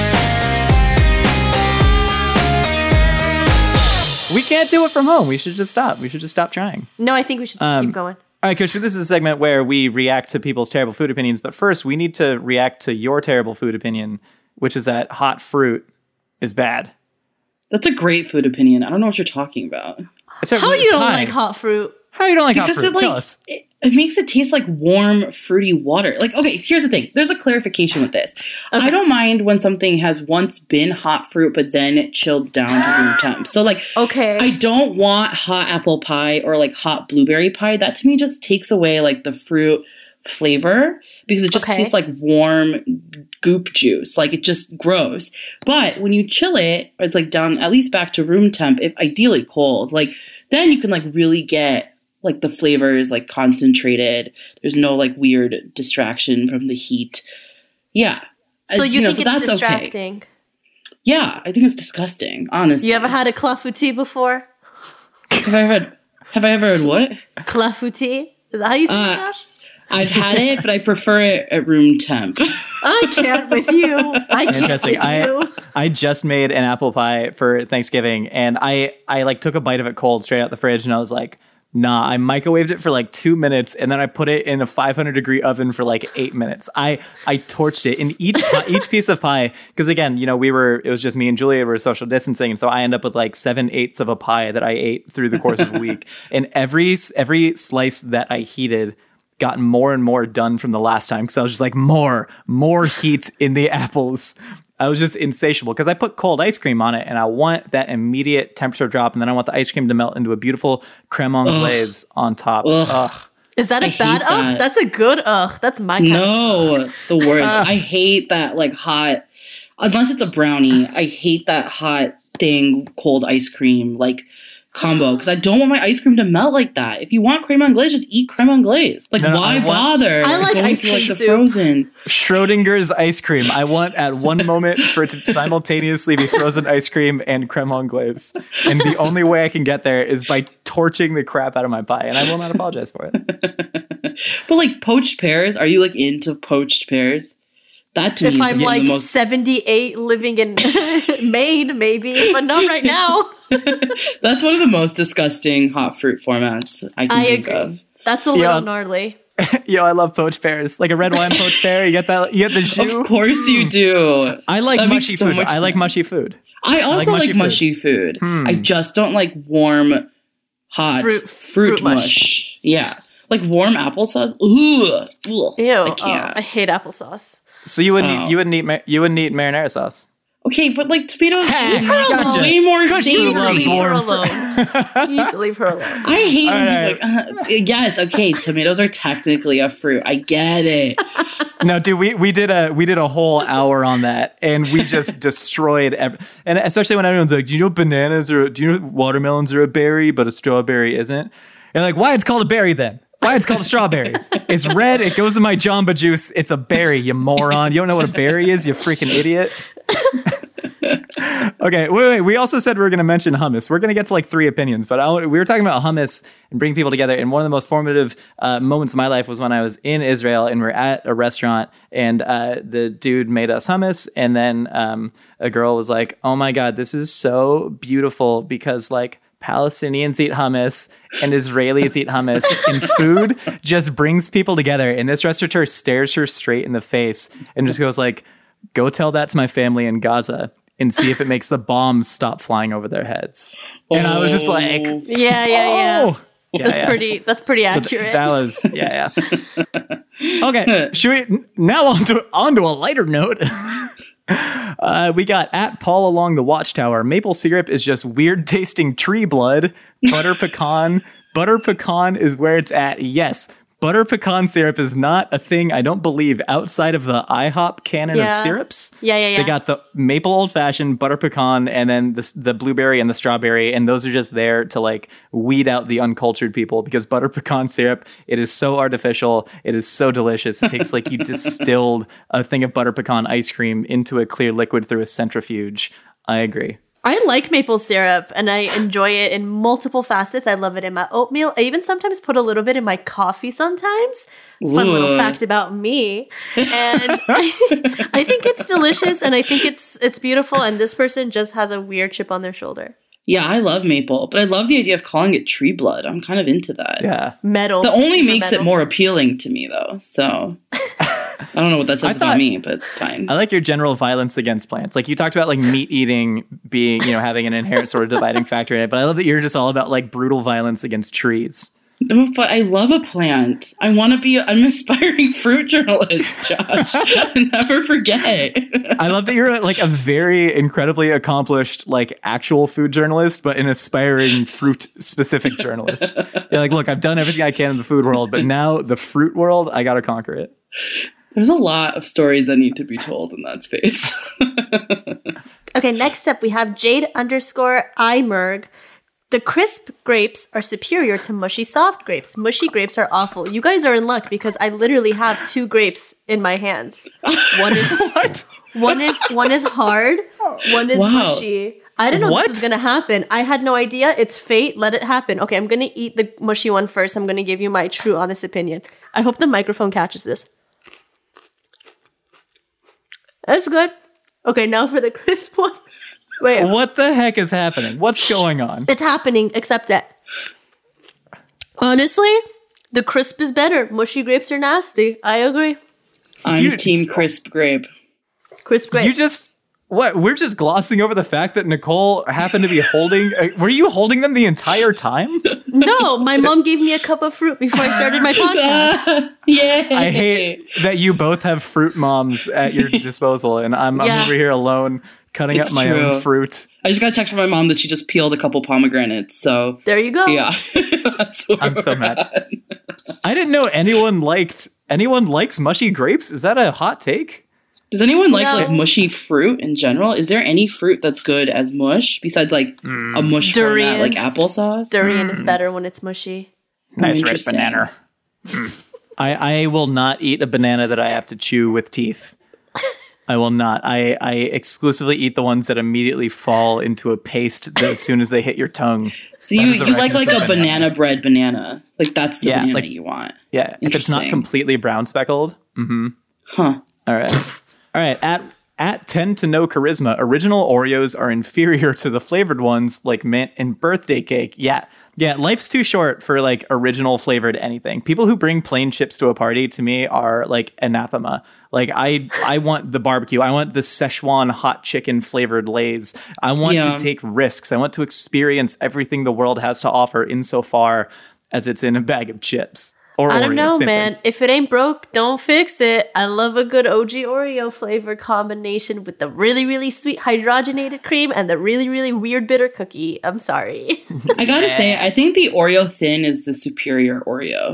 We can't do it from home. We should just stop. We should just stop trying. No, I think we should um, keep going. All right, Kushbu, this is a segment where we react to people's terrible food opinions. But first, we need to react to your terrible food opinion, which is that hot fruit is bad. That's a great food opinion. I don't know what you're talking about. How you don't like hot fruit? How you don't like because hot fruit? It, like, Tell us. It, it makes it taste like warm, fruity water. Like, okay, here's the thing. There's a clarification with this. Okay. I don't mind when something has once been hot fruit, but then it chilled down to room temp. So, like, okay. I don't want hot apple pie or, like, hot blueberry pie. That, to me, just takes away, like, the fruit flavor because it just okay. tastes like warm goop juice. Like it just gross. But when you chill it, it's like down at least back to room temp, if ideally cold, like then you can like really get like the flavors like concentrated. There's no like weird distraction from the heat. Yeah. So you, you know, think so it's distracting? Okay. Yeah, I think it's disgusting, honestly. You ever had a clafoutis before? Have I had have I ever had what? Clafoutis? Is that how you say uh, it, Josh? I've had yes. it, but I prefer it at room temp. I can't with you. I can't Interesting. with I, you. I just made an apple pie for Thanksgiving, and I, I like took a bite of it cold straight out the fridge, and I was like, nah, I microwaved it for like two minutes, and then I put it in a five hundred degree oven for like eight minutes. I, I torched it in each each piece of pie, because again, you know, we were, it was just me and Julia, we were social distancing, and so I end up with like seven eighths of a pie that I ate through the course of a week. And every every slice that I heated got more and more done from the last time, because I was just like, more, more heat in the apples. I was just insatiable because I put cold ice cream on it, and I want that immediate temperature drop, and then I want the ice cream to melt into a beautiful creme anglaise ugh. on top. Ugh. Ugh. Is that a I bad ugh? That. That's a good ugh. That's my kind no, of the worst. I hate that like hot, unless it's a brownie. I hate that hot thing, cold ice cream like combo, because I don't want my ice cream to melt like that. If you want creme anglaise, just eat creme anglaise. Like, no, why I bother? I like ice cream like the soup. Frozen. Schrodinger's ice cream. I want at one moment for it to simultaneously be frozen ice cream and creme anglaise. And the only way I can get there is by torching the crap out of my pie, and I will not apologize for it. But like poached pears, are you like into poached pears? That to if me I'm is like the most... seventy-eight living in Maine, maybe, but not right now. That's one of the most disgusting hot fruit formats I can I think agree. of. That's a little yeah. gnarly. Yo, I love poached pears. Like a red wine poached pear. You get that? You get the jus. Of course you do. I like that mushy so food. I like mushy food. I also I like mushy, like mushy food. food. Hmm. I just don't like warm, hot fruit, fruit, fruit mush. mush. Yeah, like warm applesauce. Ooh, Ugh. Ew! I can't. Oh, I hate applesauce. So you wouldn't oh. eat, you wouldn't eat you wouldn't eat marinara sauce. Okay, but like tomatoes hey, gotcha. way more savory. You need to leave her alone. You need to leave her alone. I hate right. like uh, yes, okay, tomatoes are technically a fruit. I get it. No, dude, we, we did a we did a whole hour on that, and we just destroyed every, and especially when everyone's like, do you know bananas or do you know watermelons are a berry, but a strawberry isn't? And like, why it's called a berry then? Why it's called a strawberry? It's red. It goes in my Jamba Juice. It's a berry, you moron. You don't know what a berry is, you freaking idiot. Okay, wait, wait. We also said we were going to mention hummus. We're going to get to like three opinions, but I, we were talking about hummus and bringing people together. And one of the most formative uh, moments of my life was when I was in Israel and we're at a restaurant, and uh, the dude made us hummus. And then um, a girl was like, oh my God, this is so beautiful because like Palestinians eat hummus and Israelis eat hummus, and food just brings people together. And this restaurateur stares her straight in the face and just goes like, go tell that to my family in Gaza and see if it makes the bombs stop flying over their heads. Oh. And I was just like, yeah, yeah, yeah. Oh. yeah that's yeah. pretty, that's pretty accurate. So th- that was, yeah, yeah. Okay. Should we now on to, on to a lighter note? Uh, we got at Paul Along the Watchtower. Maple syrup is just weird tasting tree blood. Butter pecan. Butter pecan is where it's at. Yes. Butter pecan syrup is not a thing, I don't believe, outside of the IHOP canon yeah. of syrups. Yeah, yeah, yeah. They got the maple old fashioned, butter pecan, and then the, the blueberry and the strawberry. And those are just there to like weed out the uncultured people, because butter pecan syrup, it is so artificial. It is so delicious. It takes like you distilled a thing of butter pecan ice cream into a clear liquid through a centrifuge. I agree. I like maple syrup and I enjoy it in multiple facets. I love it in my oatmeal. I even sometimes put a little bit in my coffee sometimes. Fun Ooh. little fact about me. And I, I think it's delicious and I think it's it's beautiful, and this person just has a weird chip on their shoulder. Yeah, I love maple, but I love the idea of calling it tree blood. I'm kind of into that. Yeah. Metal. That only makes metal. it more appealing to me though, so... I don't know what that says thought, about me, but it's fine. I like your general violence against plants. Like you talked about like meat eating being, you know, having an inherent sort of dividing factor in it. But I love that you're just all about like brutal violence against trees. No, but I love a plant. I want to be an aspiring fruit journalist, Josh. Never forget. I love that you're like a very incredibly accomplished, like actual food journalist, but an aspiring fruit specific journalist. You're like, look, I've done everything I can in the food world, but now the fruit world, I got to conquer it. There's a lot of stories that need to be told in that space. Okay, next up we have Jade underscore iMerg. The crisp grapes are superior to mushy soft grapes. Mushy grapes are awful. You guys are in luck because I literally have two grapes in my hands. One is What? one is one is hard, one is Wow. mushy. I didn't know What? this was gonna happen. I had no idea. It's fate. Let it happen. Okay, I'm gonna eat the mushy one first. I'm gonna give you my true honest opinion. I hope the microphone catches this. That's good. Okay, now for the crisp one. Wait. What the heck is happening? What's going on? It's happening, accept it. Honestly, the crisp is better. Mushy grapes are nasty. I agree. I'm You- team crisp grape. Crisp grapes. You just what? We're just glossing over the fact that Nicole happened to be holding. Uh, were you holding them the entire time? No, my mom gave me a cup of fruit before I started my podcast. Yeah. I hate that you both have fruit moms at your disposal, and I'm, Yeah. I'm over here alone cutting It's up my true. own fruit. I just got a text from my mom that she just peeled a couple pomegranates. So There you go. yeah, that's where I'm so we're mad. at. I didn't know anyone liked anyone likes mushy grapes. Is that a hot take? Does anyone like No. like mushy fruit in general? Is there any fruit that's good as mush besides like a mush Durian. format like applesauce? Durian is better when it's mushy. Nice red Interesting. banana. I, I will not eat a banana that I have to chew with teeth. I will not. I, I exclusively eat the ones that immediately fall into a paste that as soon as they hit your tongue. So That you, is the you like like richness a of banana. banana bread banana. Like that's the Yeah, banana like- you want. Yeah, if it's not Interesting. completely brown speckled. Huh. All right. All right. At at ten to no charisma, original Oreos are inferior to the flavored ones like mint and birthday cake. Yeah. Yeah, life's too short for like original flavored anything. People who bring plain chips to a party to me are like anathema. Like I I want the barbecue. I want the Szechuan hot chicken flavored Lay's. I want Yeah. to take risks. I want to experience everything the world has to offer insofar as it's in a bag of chips. Or I don't Oreos, know, same man. thing. If it ain't broke, don't fix it. I love a good O G Oreo flavor combination with the really, really sweet hydrogenated cream and the really, really weird bitter cookie. I'm sorry. I gotta say, I think the Oreo Thin is the superior Oreo.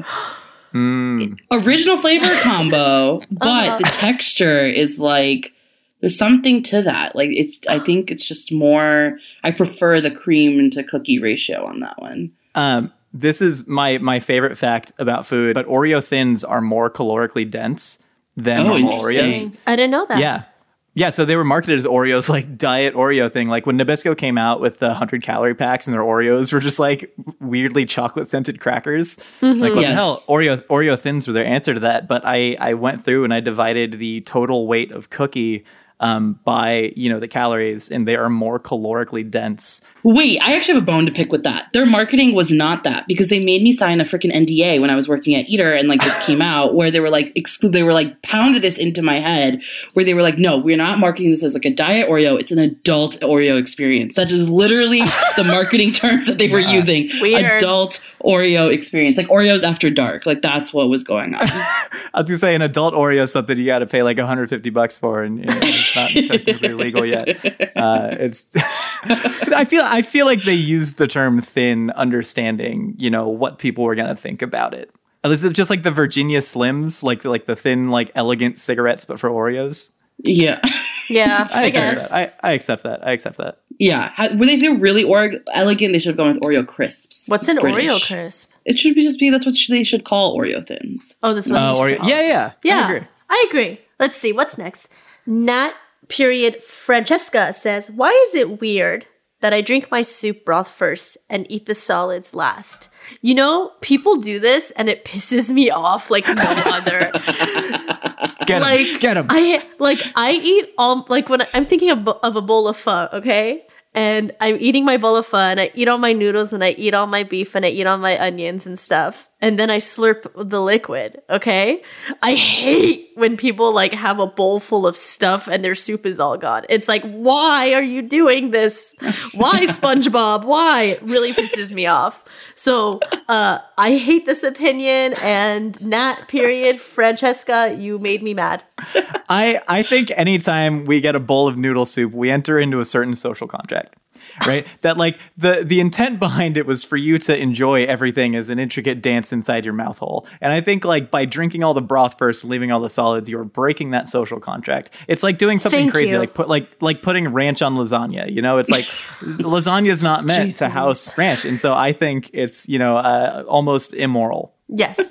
Original flavor combo, but Uh-huh. the texture is like there's something to that. Like it's, I think it's just more. I prefer the cream to cookie ratio on that one. Um, this is my my favorite fact about food, but Oreo Thins are more calorically dense than Oh, normal interesting. Oreos. I didn't know that. Yeah. Yeah, so they were marketed as Oreos, like diet Oreo thing. Like when Nabisco came out with the one hundred calorie packs and their Oreos were just like weirdly chocolate scented crackers. Like what Yes. the hell? Oreo Oreo Thins were their answer to that. But I, I went through and I divided the total weight of cookie um, by, you know, the calories, and they are more calorically dense. Wait, I actually have a bone to pick with that. Their marketing was not that because they made me sign a freaking N D A when I was working at Eater and like this came out where they were like exclude they were like pounded this into my head where they were like, no, we're not marketing this as like a diet Oreo. It's an adult Oreo experience. That is literally the marketing terms that they were using. Weird. Adult Oreo experience. Like Oreos after dark. Like that's what was going on. I was gonna say an adult Oreo is something you got to pay like one hundred fifty bucks for, and you know, it's not technically legal yet. Uh, it's. I feel I feel like they used the term thin, understanding you know what people were gonna think about it. At least it's just like the Virginia Slims, like like the thin, like elegant cigarettes, but for Oreos. Yeah. Yeah, I I, accept guess. that. I, I accept that. I accept that. Yeah. How, were they do really or- elegant? They should have gone with Oreo crisps. What's an British. Oreo crisp? It should be just be that's what they should call Oreo Thins. Oh, this one. Uh, Oreo. Yeah, yeah, Yeah, I agree. I agree. Let's see what's next. Nat period Francesca says, "Why is it weird that I drink my soup broth first and eat the solids last? You know, people do this and it pisses me off like no other. Get him. Like Get him. I like I eat all like when I, I'm thinking of, of a bowl of pho, okay? And I'm eating my bowl of pho and I eat all my noodles and I eat all my beef and I eat all my onions and stuff. and then I slurp the liquid, okay? I hate when people like have a bowl full of stuff and their soup is all gone. It's like, why are you doing this? Why, SpongeBob? Why? It really pisses me off. So uh, I hate this opinion, and Nat, period, Francesca, you made me mad. I, I think anytime we get a bowl of noodle soup, we enter into a certain social contract. Right? That like the, the intent behind it was for you to enjoy everything as an intricate dance inside your mouth hole. And I think like by drinking all the broth first, leaving all the solids, you're breaking that social contract. It's like doing something Thank crazy, you. like put like like putting ranch on lasagna. You know, it's like lasagna is not meant Jeez, to house ranch. And so I think it's, you know, uh, almost immoral. Yes.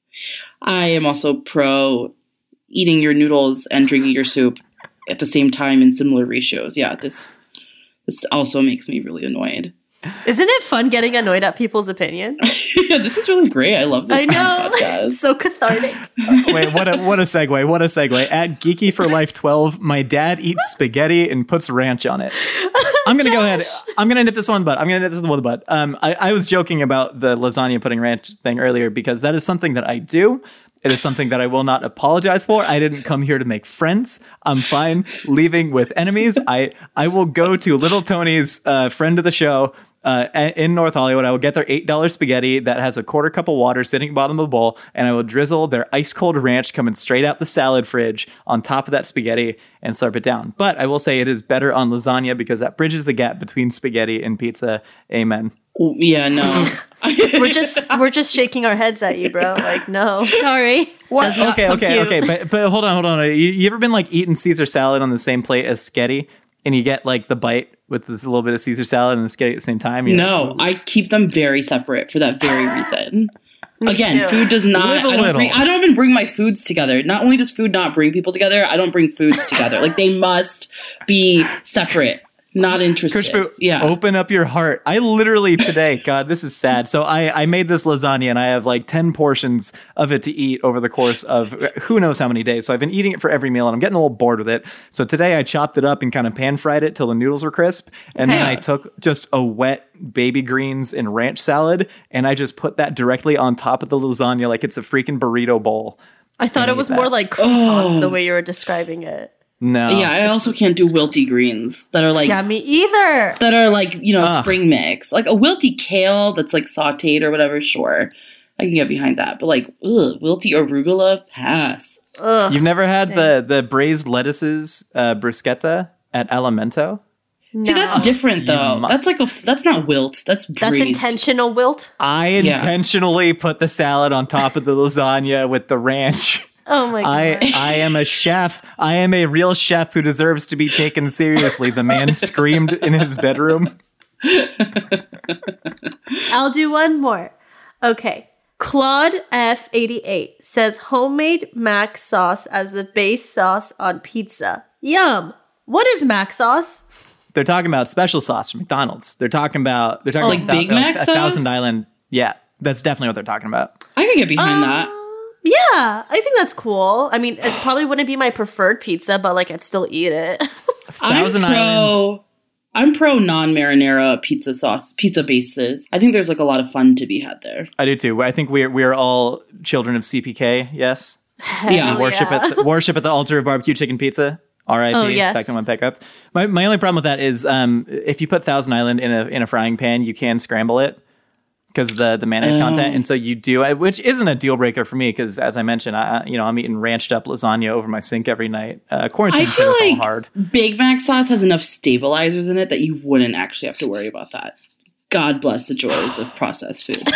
I am also pro eating your noodles and drinking your soup at the same time in similar ratios. Yeah, this this also makes me really annoyed. Isn't it fun getting annoyed at people's opinions? Yeah, this is really great. I love this I know. podcast. So cathartic. Wait, what a what a segue! What a segue! At Geeky for Life twelve, my dad eats spaghetti and puts ranch on it. I'm gonna go ahead. I'm gonna nip this one in the bud. I'm gonna nip this one in the bud. Um, I, I was joking about the lasagna putting ranch thing earlier because that is something that I do. It is something that I will not apologize for. I didn't come here to make friends. I'm fine leaving with enemies. I I will go to Little Tony's, uh, friend of the show, uh, in North Hollywood. I will get their eight dollar spaghetti that has a quarter cup of water sitting at the bottom of the bowl, and I will drizzle their ice cold ranch coming straight out the salad fridge on top of that spaghetti and slurp it down. But I will say it is better on lasagna because that bridges the gap between spaghetti and pizza. Amen. Yeah, no. we're just we're just shaking our heads at you, bro. Like, no, sorry. What? Does not Okay, okay, compute. okay. But but hold on, hold on. You, you ever been like eating Caesar salad on the same plate as spaghetti, and you get like the bite with this little bit of Caesar salad and the spaghetti at the same time? You No, know? I keep them very separate for that very reason. Again, too. food does not. Live a I don't, little. bring, I don't even bring my foods together. Not only does food not bring people together, I don't bring foods together. Like they must be separate. Not interested. Kushbu, yeah. open up your heart. I literally today, God, this is sad. So I, I made this lasagna and I have like ten portions of it to eat over the course of who knows how many days. So I've been eating it for every meal and I'm getting a little bored with it. So today I chopped it up and kind of pan fried it till the noodles were crisp. And Okay. then I took just a wet baby greens and ranch salad and I just put that directly on top of the lasagna like it's a freaking burrito bowl. I thought And it I was ate more that. like croutons Oh. the way you were describing it. No. Yeah, I also can't do wilty greens that are like Yeah, me either. that are like, you know, Ugh. spring mix. Like a wilty kale that's like sauteed or whatever, sure. I can get behind that. But like, ugh, wilty arugula, pass. Ugh, You've never had same. the, the braised lettuces uh, bruschetta at Alimento? See, that's different though. must. That's like a that's not wilt. That's That's braised. intentional wilt. I Yeah. intentionally put the salad on top of the lasagna with the ranch. Oh my god. I I am a chef. I am a real chef who deserves to be taken seriously. The man screamed in his bedroom. I'll do one more. Okay. Claude F eighty-eight says homemade mac sauce as the base sauce on pizza. Yum. What is mac sauce? They're talking about special sauce from McDonald's. They're talking about they're talking Oh, about like Big thou- Mac a Thousand sauce? Island. Yeah, that's definitely what they're talking about. I can get behind that. Yeah, I think that's cool. I mean, it probably wouldn't be my preferred pizza, but like I'd still eat it. Thousand I'm pro, Island. I'm pro non-marinara pizza sauce, pizza bases. I think there's like a lot of fun to be had there. I do too. I think we're we're all children of C P K. Yes, Yeah. Hell worship yeah. at the, worship at the altar of barbecue chicken pizza. R I P. Oh, yes. Back on my pickups. My my only problem with that is um, if you put Thousand Island in a in a frying pan, you can scramble it because the the mayonnaise Oh. content, and so you do, which isn't a deal breaker for me because as I mentioned, I you know I'm eating ranched up lasagna over my sink every night. Uh, quarantine I made feel us all like hard. Big Mac sauce has enough stabilizers in it that you wouldn't actually have to worry about that. God bless the joys of processed food.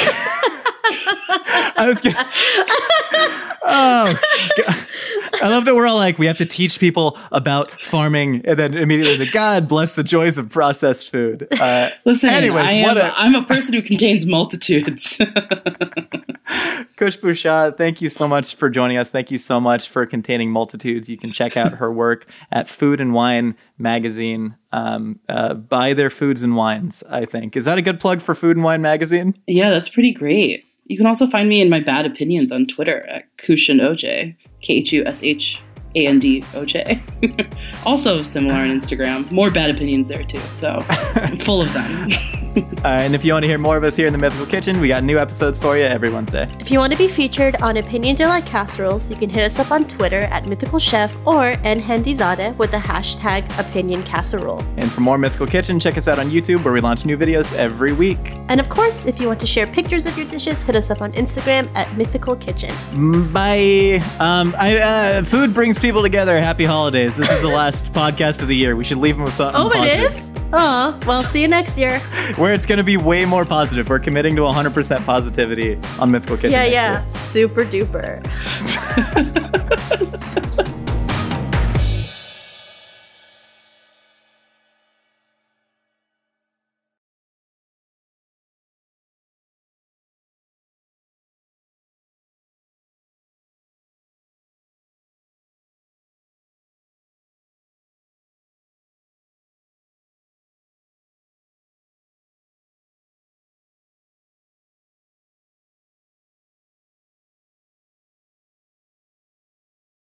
I was gonna, oh, God. I love that we're all like we have to teach people about farming, and then immediately, the God bless the joys of processed food. Uh, Listen, Anyways, I am, what a- I'm a person who contains multitudes. Kush Bouchard, thank you so much for joining us. Thank you so much for containing multitudes. You can check out her work at Food and Wine Magazine. Um, uh, buy their foods and wines, I think. Is that a good plug for Food and Wine Magazine? Yeah, that's pretty great. You can also find me in my bad opinions on Twitter at Kush and O J. K H U S H A N D O J. Also similar on Instagram. More bad opinions there too. So I'm full of them. uh, and if you want to hear more of us here in the Mythical Kitchen, we got new episodes for you every Wednesday. If you want to be featured on Opinions Are Like Casseroles, you can hit us up on Twitter at Mythical Chef or Nhendizadeh with the hashtag Opinion Casserole. And for more Mythical Kitchen, check us out on YouTube where we launch new videos every week. And of course, if you want to share pictures of your dishes, hit us up on Instagram at Mythical Kitchen. Bye. Um, I, uh, food brings people together. Happy holidays. This is the last podcast of the year. We should leave them with something Oh, positive. It is? Oh, well, see you next year. Where it's going to be way more positive. We're committing to one hundred percent positivity on Mythical Kitchen. Yeah, next yeah. year. Super duper.